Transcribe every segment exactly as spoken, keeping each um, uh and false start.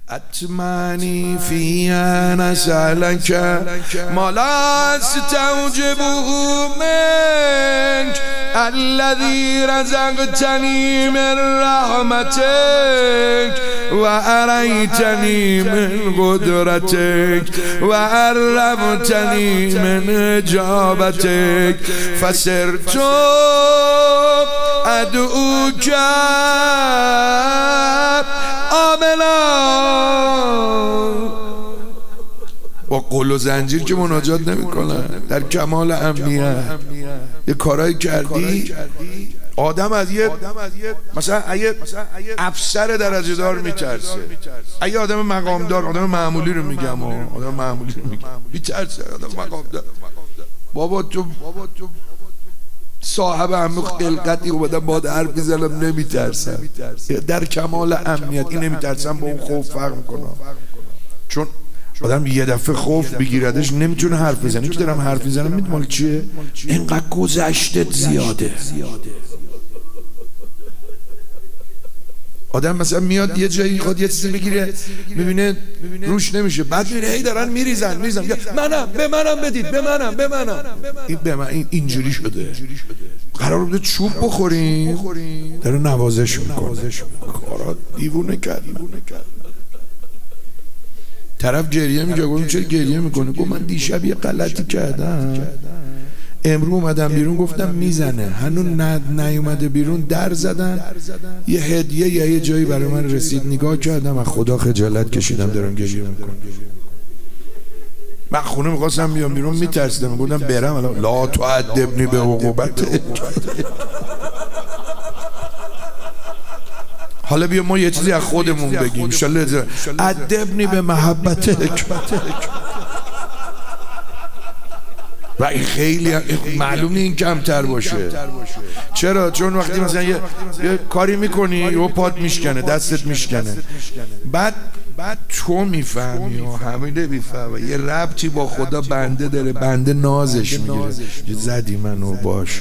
أتمنى في أن أسألك ما لا أستوجبه منك الذي رزقتني من رحمتك وأريتني من قدرتك وعرفتني من إجابتك فصرت أدعوك آمنا. با قول و زنجیر که مناجات نمی کنن، در کمال امنیت یه کارایی کردی. آدم از یه مثلا اگه افسر درجه دار میترسه، اگه آدم مقامدار، آدم معمولی رو میگم، آدم معمولی رو میگم میترسه، آدم مقامدار. بابا تو صاحب همه خلقتی و بدن باید حرف میزنم نمیترسم، در کمال امنیت. این نمیترسم با اون خوف فرق میکنم، چون آدم یه دفعه خوف بگیردش نمیتونه حرف بزنه. که دارم حرف میزنم میدونم مال چیه؟ اینقدر گذشتت زیاده. آدم مثلا میاد یه جایی خود یه چیزی بگیره میبینه روش نمیشه، بعد میبینه هی دارن میریزن میریزن منم به منم بدید به منم به منم این به من این اینجوری شده. قرار بوده چوب بخوریم داره نوازش میکنه. کارا دیوونه کرد. طرف گریه میگه، گفتم چرا گریه میکنه؟ گفت من دیشب یه غلطی کردم، امروز اومدم بیرون گفتم میزنه، هنوز نیومده بیرون در زدن، یه هدیه یا یه جایی برای من رسید، نگاه کردم از خدا خجالت کشیدم دارم گریه میکنم. من خونه میخواستم بیام بیرون میترسیدم، گفتم برم لا تعذبنی به عقوبتک. حالا بیا ما یه چیزی از خودمون بگیم ان شاء الله. ادبنی به محبتک. و این خیلی معلوم نیست این کمتر باشه. چرا؟ چون وقتی مثلا یه, یه کاری میکنی و پات میشکنه، دستت میشکنه، بعد بعد تو میفهمی و همه نمیفهمه، یه ربطی با خدا بنده داره، بنده نازش میگیره. زدی منو باشه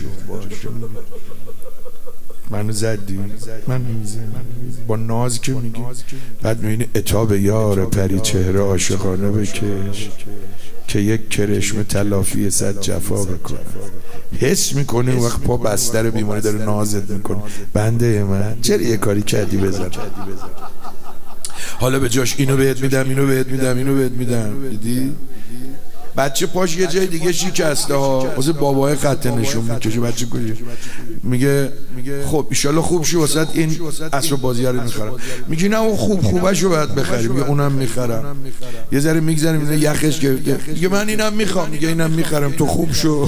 منو زدی من با ناز که میگی، بعد میبینی عتاب یار پری چهره عاشقانه بکش که یک کرشمه تلافی صد جفا بکنه. حس میکنی اون وقت پا بستر بیماری داره نازت میکنه، بنده من چرا یه کاری کردی بزن. حالا به جاش اینو بهت میدم اینو بهت میدم اینو بهت میدم. دیدی بچه پاش یه جای دیگه شکسته ها، واسه بابای خط نشون میکشه. بچه کجا میگه خب ایشالله خوب شو واسه این اسب بازی رو میخرم. میگه نه اون خوب خوبشو باید بخری. میگه اونم میخرم. یه ذره میگذره میگه یخش که میگه من اینم میخوام. میگه اینم میخرم تو خوب شو.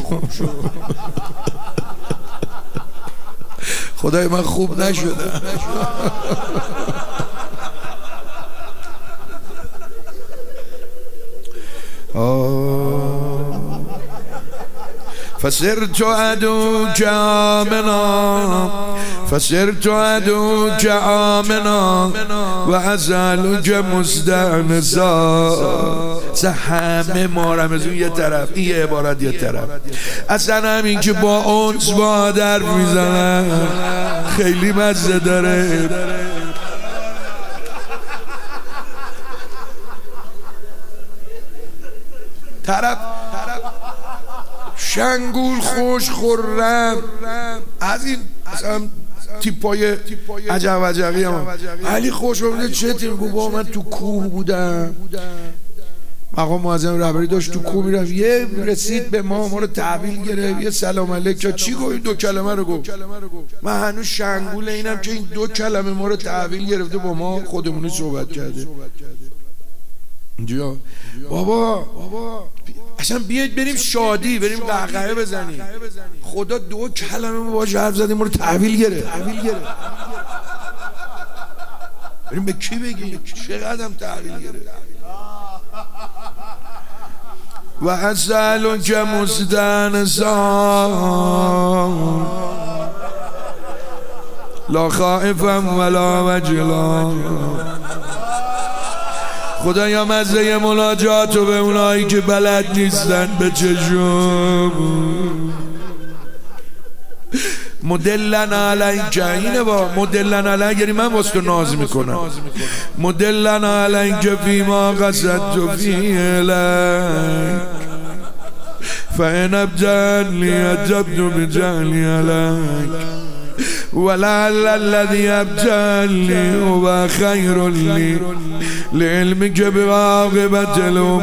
خدای من خوب نشدم. فصرت عدوك آمنا فصرت عدوك آمنا وأزالك مستأنسا. همه ما رمزون یه طرف، این یه عبارت یه طرف. اصلا همین که با انس با در میزنن خیلی مزه داره. طرف شنگول خوش خورم از این مثلا تیپای عجب عجبی هم علی خوش بوده. چه تیم؟ با من تو کوه بودم، مقام معظم رهبری داشت تو کوه میرفت، یه رسید به ما ما رو تحویل گرفت، یه سلام علیک چی گفت؟ دو کلمه رو گفت. من هنوز شنگول اینم که این دو کلمه ما رو تحویل گرفته با ما خودمونی صحبت کرده. اینجا بابا اصلا بیاید بریم شادی، بریم قهقهه بزنیم. خدا دو کلمه ما باش حرف زدیم ما رو تحویل گرفت. بریم به کی بگیم؟ چقدر هم تحویل گرفت. و اسألک مستأنسا لا خائفا ولا وجلا. خدایا مزه مناجات و به اونایی که بلد نیستن به چشم مدلنا علیک، اینه با مدلنا علیک یعنی من واسه تو ناز میکنم. مدلنا علیک فیما قصدت فی الیک فإن ابجلی اجبت بجهلی علیک ولعل الذي ابجلی هو خیر لی لعلمک بعاقبة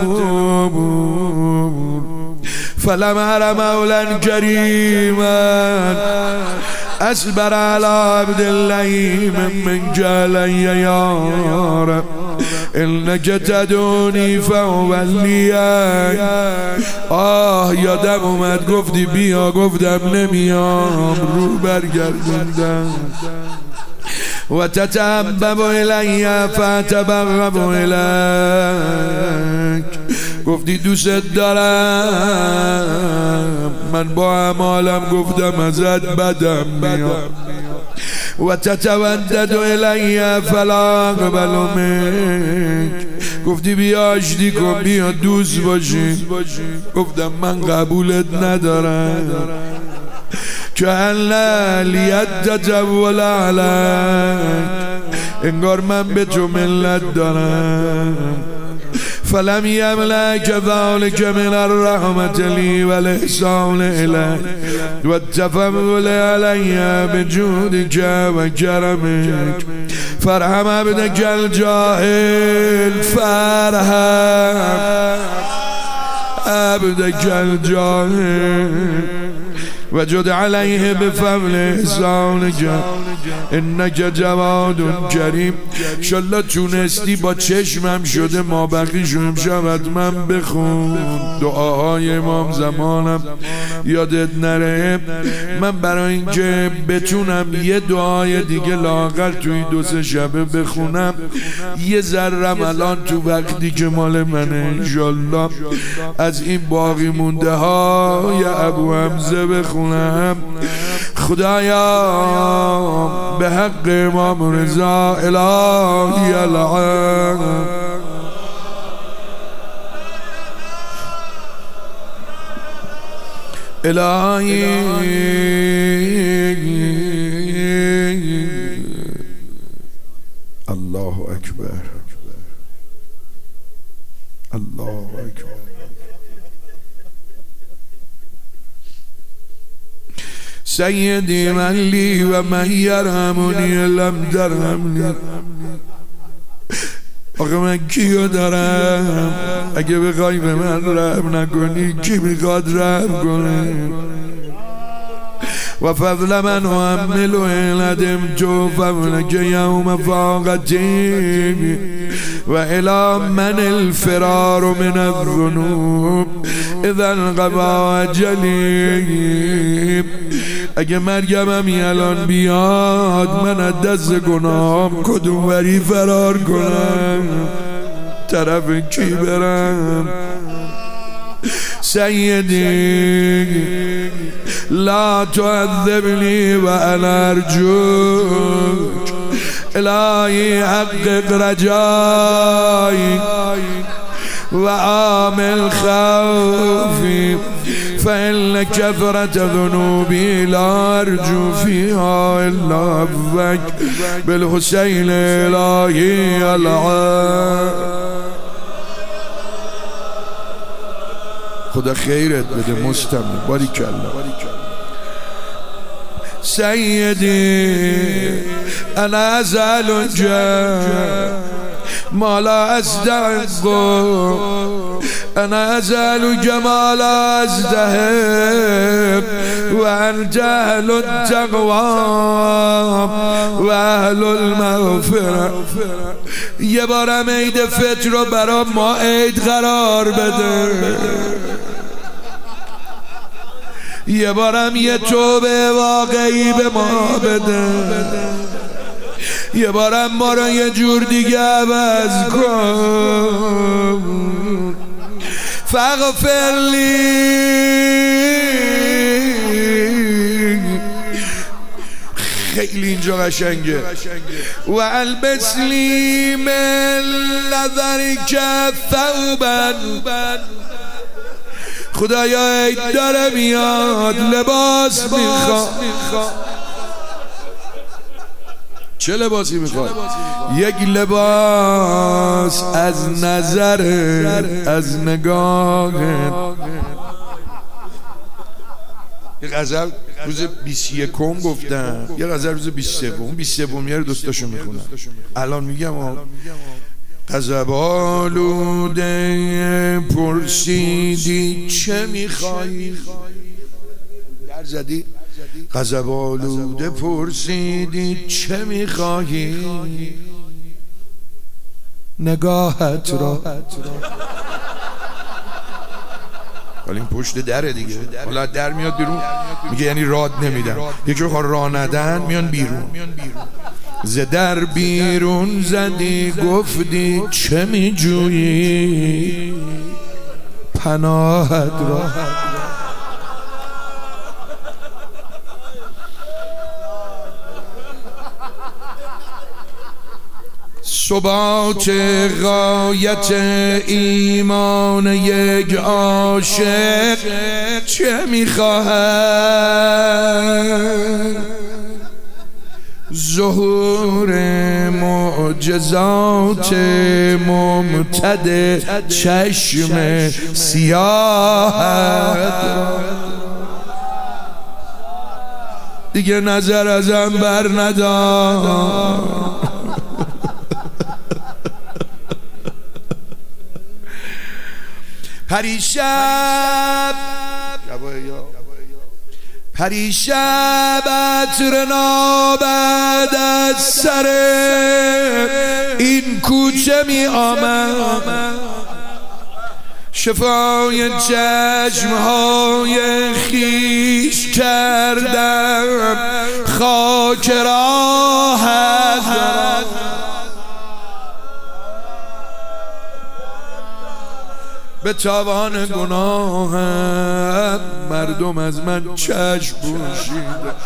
الامور فلم ار مولا کریما اصبر على عبد الله من جعلی یا رب انک تدونی فاولیک. آه یادم اومد گفتی بیا، گفتم نمیام، رو برگردوندم. و تتحبب الی فتبغض الیک، گفتی دوست دارم، من با اعمالم گفتم ازت بدم میاد. و تتودد الی فلا اقبل منک، گفتی بیا آشتی کن، بیا دوست باشی، گفتم من قبولت ندارم. کأن لیت تجول علیک، انگار من به تو ملت دارم. فلم یملک ذلک من الرحمة لی والاحسان الی والتفضل علی بجودک و کرمک فرحم عبدک الجاهل، فرحم عبدک الجاهل وجد علیه بفضل احسانک انک جواد کریم. انشالله تونستی با چشمم شده ما بقی شم شود من بخون دعاهای امام زمانم یادت نره. من برای اینکه بتونم یه دعای دیگه لااقل توی دو سه شبه بخونم، یه ذرم الان تو وقتی که مال منه انشالله از این باقی مونده ها یا ابو حمزه بخونم. خدایا به حق امام رضا الهی العالم، الهی الله اکبر الله اکبر. سیدی من لی و من یرحمونی لم ترحمنی. آقا من کیو دارم؟ اگه بخوای به من رحم نکنی کی میخواد رحم کنه؟ و فضل من و عمل و ندم تو فضلک یوم فاقتی و الی من الفرار من الذنوب اذا انقضا اجلی. اگه مرگم همی الان بیاد من از دست گناهم کدوم وری فرار کنم؟ طرف کی برم؟ سیدی لا تعذبنی و انا ارجوک الهی حقق رجایی و عامل خوفی فإن كثرت ذنوبي لا أرجو فيها إلا عفوك بالحسين الهي العالم. خدا خیرت بده مستمع، باریکالله. سیدی انا ازعلک ما لا استحق، انا ازعلک ما لا استحق و انت اهل التقوی و اهل المغفرة. یه بارم عید فطر رو برا ما عید قرار بده، یه بارم یه توبه واقعی به ما بده، یه بارم ما رو یه جور دیگه عوض کن. فاغفر لی، خیلی اینجا قشنگه. و البس لی من نظرک ثوبا، خدایا عید داره میاد لباس میخوام، چه لباسی میخواد؟ یک لباس از نظر، از نگاه. یه غزل روز بیست و یکم گفتم، یه غزل روز بیست و سوم، بیست و سومیه رو دوستاشو میخونم. الان میگم غضب آلوده پرسیدی چه میخوایی؟ در زدی. غضب آلوده پرسیدی چه میخوایی؟ نگاهت را. حالا این پشت دره دیگه، حالا در میاد بیرون میگه یعنی راد نمیدن. یکی خواهد راه ندن میان بیرون. ز در بیرون زدی گفتی چه میجویی؟ پناهت را. ثبات غایت ایمان یک عاشق چه میخواهد؟ ظهور معجزات ممتد چشم سیاهت. دیگه نظر ازم بر ندار. پریشب پریشب عطر نابد از سر این کوچه می آمد، شفای چشمهای خیش کردم خاک راحت. به تاوان گناهم مردم از من چشم پوشیده.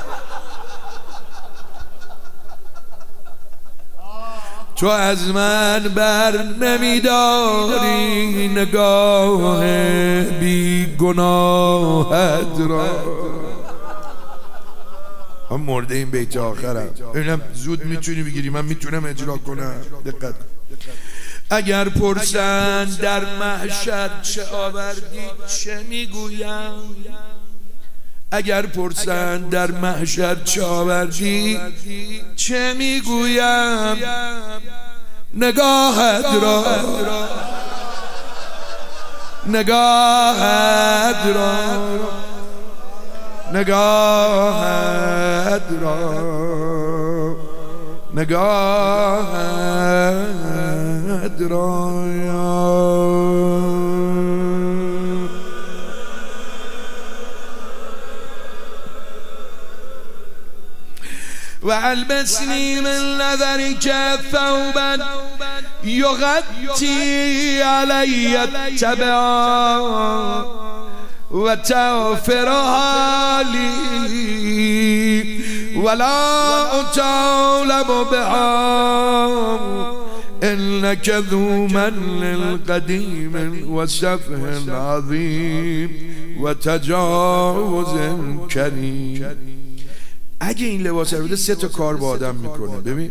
تو از من بر نمیداری نگاه بی گناهت را. من مرده این بیت آخرم. اینم زود میتونی بگیری، من میتونم اجرا کنم. دقت. اگر پرسن در محشر چه آوردی چه میگویم؟ اگر پرسن در محشر چه آوردی چه میگویم؟ نگاهت را، نگاهت را، نگاهت را، نگاهت را. و البسنی من نظرک ثوبا یغطی علی التبع و تغفر حالی ولا اطالب بها انك ذو من قدیم و سفه عظیم و تجاوز کریم. اگه این لباس رو بده سه تا کار با آدم میکنه. ببین،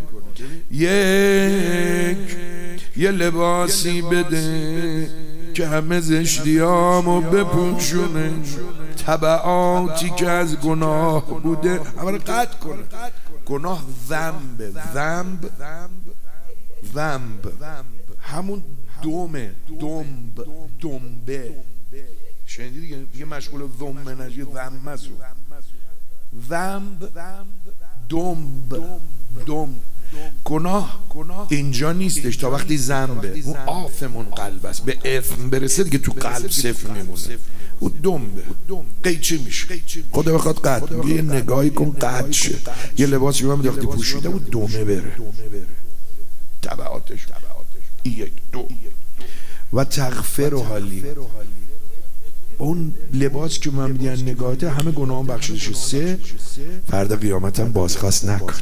یک یه لباسی بده که همه زشتیامو بپوشونه، تبعاتی که از گناه بوده همه رو قطع کنه. گناه ذنب، ذنب ذنب همون دومه، دنب، دنبه. شنیدی دیگه؟ دیگه مشغول ذمه نشی، ذمه سو ذنب، دنب، دنب. گناه اینجا نیستش تا وقتی ذنبه. اون آثمون قلب است، به اثم برسه دیگه تو قلب صفر میمونه. اون دنبه قیچی میشه. خدا بخواد قطع میگه یه نگاهی کن قطع شه. یه لباسی رو هم وقتی پوشیده اون دومه بره، تبعاتش یک دو. و تغفر حالی، اون لباس که من میدین نگاهته همه گناهان بخشیدشه. سه، فردا قیامتم بازخواست نکن.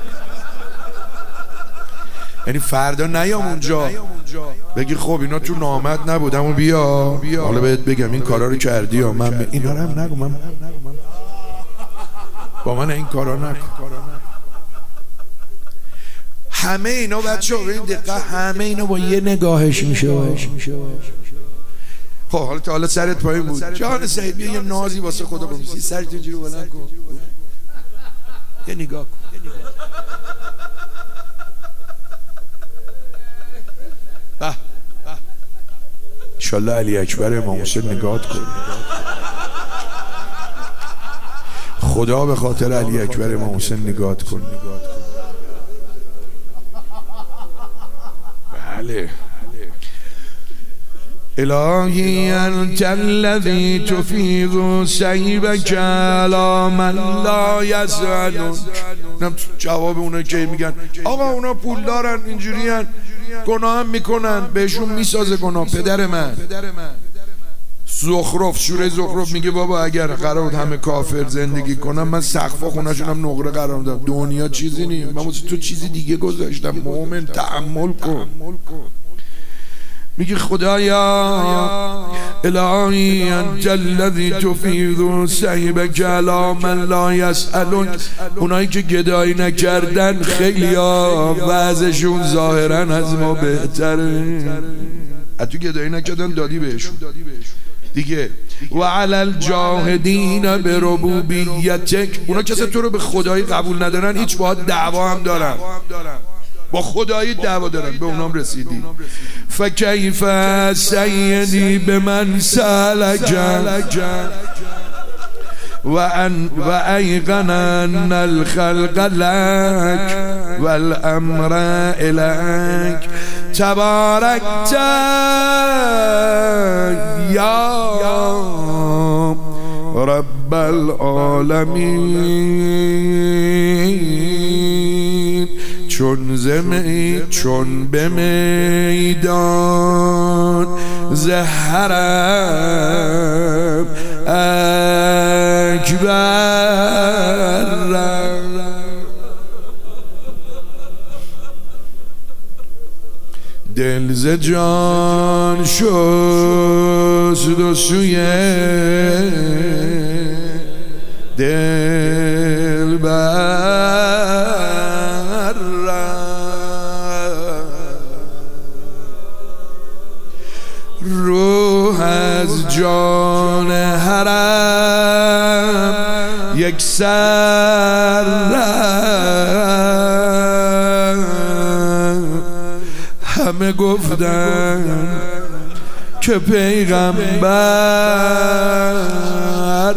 یعنی فردا نیام اونجا بگی خب اینا تو نامت نبودم و بیا حالا بهت بگم این کارا رو کردی یا من ب... اینا رو هم نگو، من با من این کارا نکن. همه اینا بچه ها به این دقت، همه اینا با یه نگاهش میشه. خب حالا تا حالا سرت پایین بود، جان سعید بیا یه نازی واسه خدا کن، سرت اینجوری بلند کن، یه نگاه کن. به انشالله علی اکبر امام حسین نگاهت کن. خدا به خاطر علی اکبر امام حسین نگاهت کن. بله. الهی انت الذی تفیض سیبک علی من لا یسألک. جواب اونایی که میگن آقا اونا پول دارن اینجوری هن گناه هم میکنن بهشون میسازه گناه. پدر من زخرف سوره زخرف میگه بابا اگر قرار بود همه کافر زندگی کنم من سقفا خونه‌شون هم نقره قرار میدم. دنیا چیزی نیست، من واسه تو چیزی دیگه گذاشتم. مومن تأمل کن. میگه خدایا الهی انت الذی تفیض سیبک علی من لا یسألک. اونایی که گدایی نکردن خیلی ها وضعشون ظاهرا از ما بهتره. تو گدایی نکردن دادی بهشون دیگه. و علی الجاهدین بربوبیتک. اونا کسی تو رو به خدایی قبول ندارن هیچ باهات دعوا هم دارن، با خدایی دعوا دارن، به اونام رسیدی. فکیف سیدی به من سلک و ان و ایقن ان الخلق لک و الامر الیک تبارکت یا رب العالمین. چون زمی چون به میدان زهرم اکبر. دل ز جان شست و سوی دل بر روح از جان حرم یک سر همه گفتن که پیغمبر.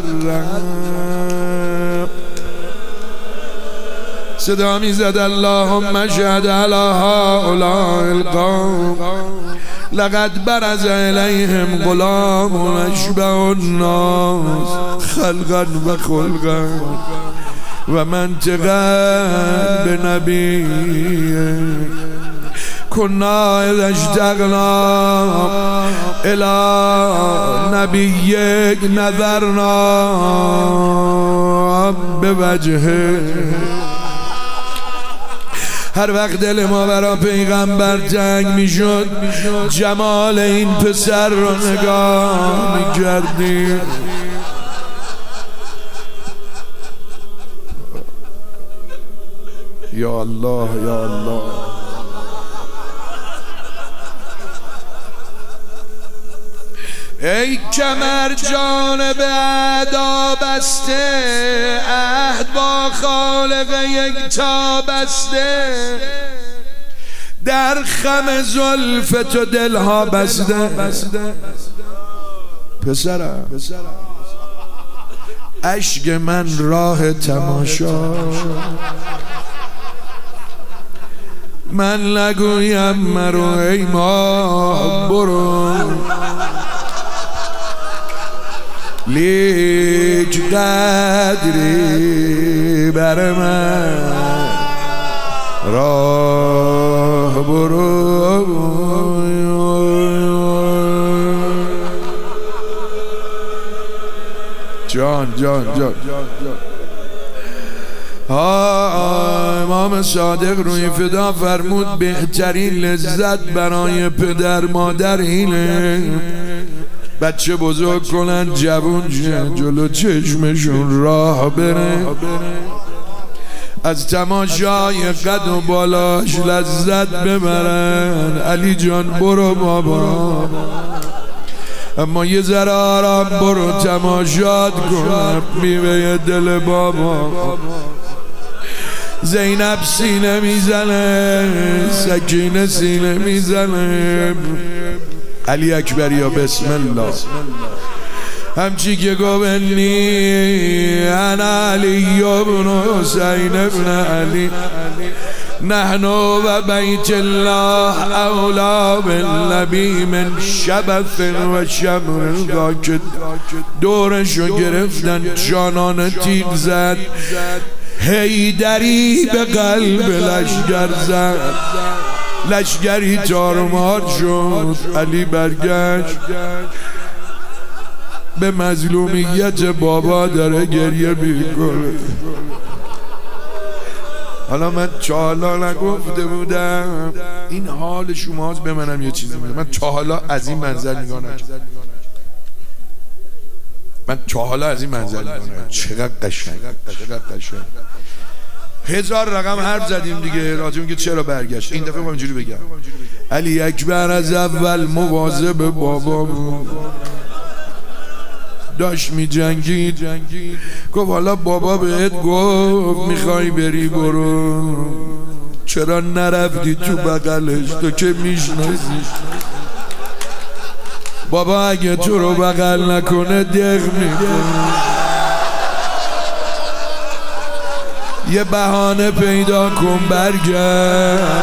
صدا می زد اللهم اشهد علی هؤلاء القوم لقد برز الیهم غلام اشبه الناس خلقا و خلقا و منطقا به نبیه. کنا اذا اشتقنا الى نبیک نظرنا بوجهه. هر وقت دل ما برا پیغمبر تنگ میشد جمال این پسر رو نگاه میکردیم. یا الله یا الله. ای کمر جان به ادا بسته عهد با خالق یکتا بسته. در خم زلف تو دلها بسته. پسرم اشک من راه تماشا. من نگویم مرو ای ما برو لیک قدری بر من راه برو. جان جان جان ها امام صادق روی فدا فرمود بهترین لذت برای پدر مادر اینه بچه بزرگ کنن جوون شه جلو چشمشون راه بره. از تماشای قد و بالاش لذت ببرن. علی جان برو بابا، اما یه ذره آرام برو تماشات کن میوه دل بابا. زینب سینه میزنه، سکینه سینه میزنه. علی اکبر یا بسم الله. همچی که گوینی انا علی ابن حسین ابن علی نحن و بیت الله اولا بالنبی من شبث و شمر. که دورشو گرفتن جانان تیغ زد، حیدری به قلب لشگر زد، لشگری تارمار شد. علی برگشت به مظلومیت بابا داره گریه میکنه. حالا من تا حالا نگفته بودم این حال شماست، به منم یه چیزی میگه. من تا حالا از این منظر نگاه نکردم. من تا حالا از این منظر نگاه نکردم. چقدر قشنگ، چقدر قشنگ. هزار رقم حرف زدیم دیگه راجع میگه چرا برگشت. این دفعه ما اینجوری بگم علی اکبر از اول مواظب بابا بود، داشت می جنگید. گفت حالا بابا بهت گفت میخوای بری برو، چرا نرفتی تو بغلش؟ تو که میشناسی بابا اگه تو رو بغل نکنه دق میکنه. یه بهانه پیدا کن برگرد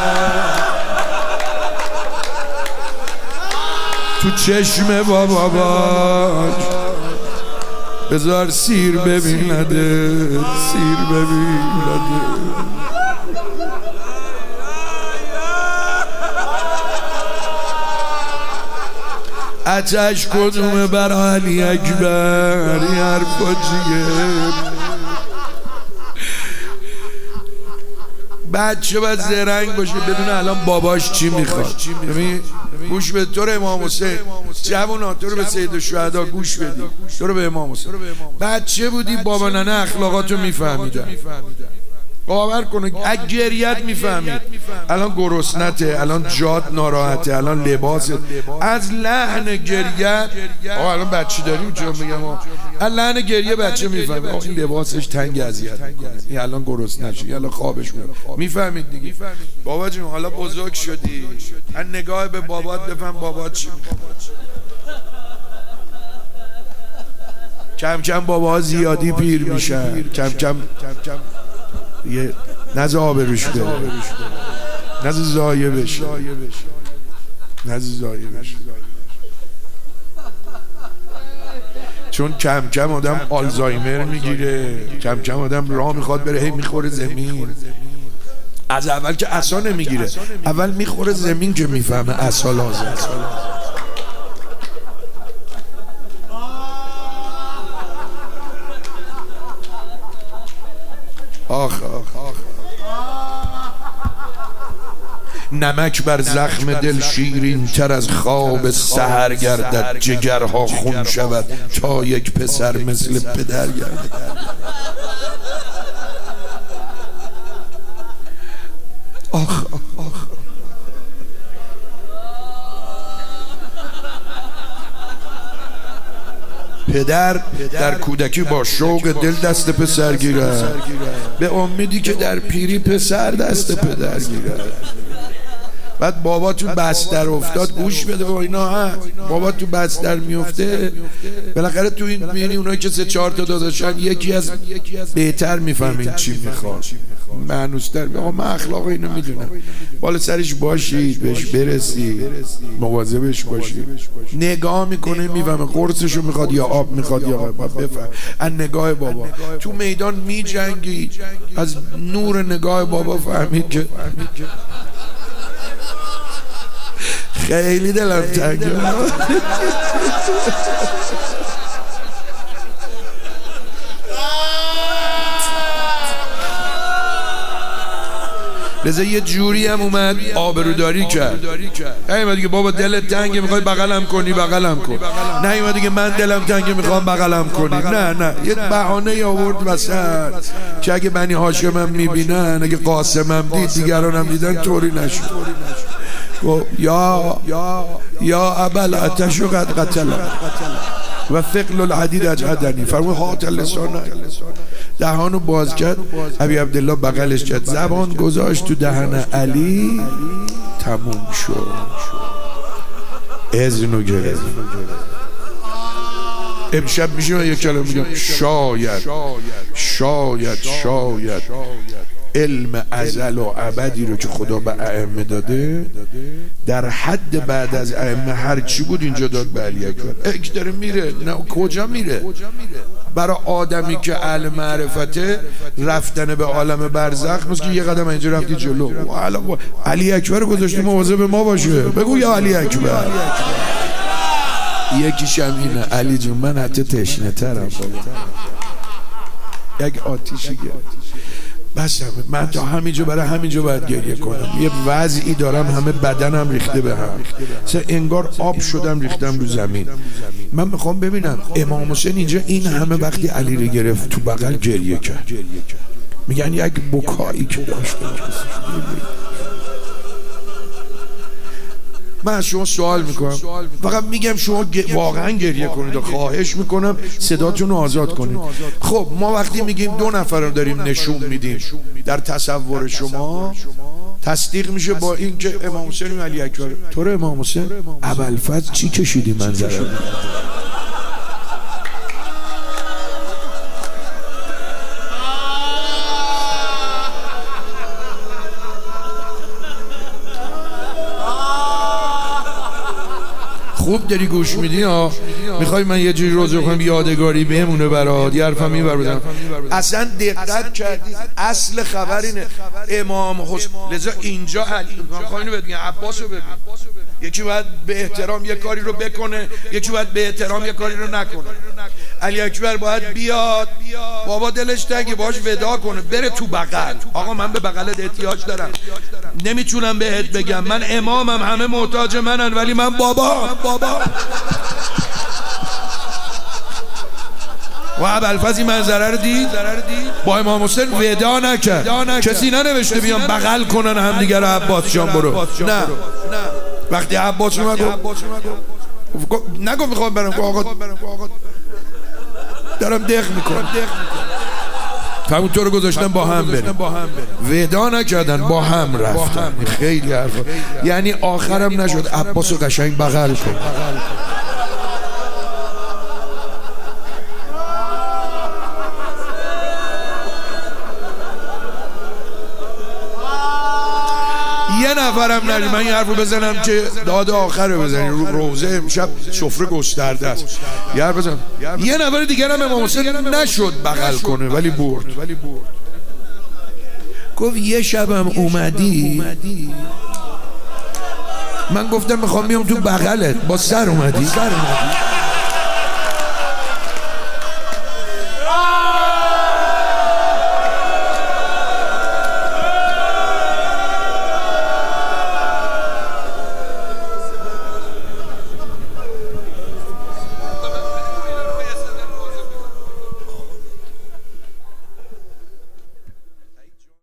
تو چشم بابا باش، بذار سیر ببینده، سیر ببینده. اتش کدومه برا علی اکبر؟ این حرفا چیه؟ بچه باید زرنگ باشه بدونه الان باباش چی میخواد. ببین گوش بده، تو رو امام حسین جوونا، تو رو به سید الشهدا گوش بدی، تو رو به امام حسین. بچه بودی بابا ننه اخلاقاتو میفهمیدن. باور کنه اگه گریت میفهمید الان گرسنته، الان جاد ناراحته، الان لباس از لحن گریت. آقا الان بچه داریم چون میگم از لحن گریه بچه میفهمه این لباسش تنگ اذیت میکنه، این الان گرسنشه، این الان خوابش میاد. میفهمید دیگه. بابا جون حالا بزرگ شدی، از نگاه به بابات بفهم بابات چی میخواد. کم کم بابا زیادی پیر میشن، کم کم یه نزه آبروش بره، نزه زایه بشه، نزه زایه بشه. چون کم کم آدم آلزایمر میگیره، کم کم آدم راه میخواد بره هی میخوره زمین. از اول که عصا نمیگیره، اول میخوره زمین که میفهمه عصا لازم. آخ آخ آخ نمک بر زخم دل شیرین تر از خواب سحر گردد، جگرها خون شود تا یک پسر مثل پدر گردد. آخ آخ پدر در کودکی با شوق دل دست پسر گیرد، به امیدی که در پیری پسر دست پدر گیرد. بعد بابا تو بستر افتاد، گوش بده و اینا هست، بابا تو بستر میفته بالاخره تو این میبینی اونایی که سه چهار تا داداشن یکی از بهتر میفهمین چی میخواد، معنوستر. آقا من اخلاق اینو میدونم، بالا سرش باشید، بهش برسید، مواظبش باشید. نگاه میکنه میفهمه قرصشو میخواد یا آب میخواد یا بفهم. از نگاه بابا تو میدان میجنگی، از نور نگاه بابا فهمید که خیلی دلم تنگه. لذا یه جوری هم اومد آبروداری کرد. نه دیگه بابا دلت تنگه میخوای بغلم کنی بغلم کن، نه ایما دیگه من دلم تنگه میخوام بغلم کنی، نه نه یه بهانه آورد وسط که اگه بنی هاشمم میبینن، اگه قاسمم دید دیگرانم دیدن طوری نشد. یا یا ابل آتش قد قتل و ثقل الحدید اجهدنی. فرمود هات لسان، دهانو باز کرد. ابی عبدالله بغلش کرد، زبان گذاشت تو دهن علی، تموم شد. اذنو گرفت. امشب میشه یک کلمه میگم شاید شاید شاید علم ازل و ابدی رو که خدا به ائمه داده در حد بعد از ائمه هر چی بود اینجا داد به علی اکبر. اک داره میره، نه کجا میره؟ برای آدمی که اهل معرفته رفتن به عالم برزخ مثل که یه قدم اینجا رفتی جلو. علی اکبر گذاشته مواظب ما باشه، بگو یا علی اکبر. یکیش هم اینه، علی جون من حتی تشنه ترم، یک آتیشی گرد بس همه. من تا همینجا برای همینجا باید گریه کنم. یه وضعی دارم همه بدنم ریخته به هم، مثلا انگار آب شدم ریختم رو زمین. من میخوام ببینم امام حسین اینجا این همه وقتی علی رو گرفت تو بغل گریه کرد، میگن یک بکایی که داشته. من از شما سوال میکنم، فقط میگم شما واقعا گریه کنید و خواهش میکنم صداتون رو آزاد کنید. خب ما وقتی میگیم دو نفر رو داریم نشون میدیم، در تصور شما تصدیق میشه با این که امام حسین و علی اکبر. تو رو امام حسین ابوالفضل چی کشیدی منظره؟ خوب داری گوش میدی ها؟ میخوای من یه جوری روزو کنم یادگاری بمونه برات؟ یه حرفم این بر بزنم. اصلا دقت کردید اصل خبر اینه امام حسین. لذا اینجا میخوام اینو بگم، عباس رو ببین، یکی باید به احترام یه کاری رو بکنه، یکی باید به احترام یه کاری رو نکنه. علی اکبر باید بیاد، بابا دلش تنگه باش ودا کنه، بره تو بغل. آقا من به بغلت احتیاج دارم، نمیتونم بهت بگم من امامم، همه محتاج منن، ولی من بابا بابا و ابوالفضل منظره رو دید، با امام حسین ودا نکرد. کسی ننوشته بیان بغل کنن همدیگه رو عباس جان برو، نه. وقتی عباس اومد نگو میخوام برم، آقا دارم دق میکنم، همون تو رو گذاشتن با هم بریم. ودا نکردن، با هم رفتن. خیلی حرفا، یعنی آخرم نشد عباس رو قشنگ بغل کن. یه نفرم نری من یه حرف رو بزنم که داد آخر رو بزنی. رو روزه امشب سفره گسترده است، یه حرف بزنم. یه نفر دیگر هم امام حسین نشد بغل کنه ولی برد. گفت یه شبم اومدی، من گفتم میخوام بیام تو بغلت، با سر اومدی.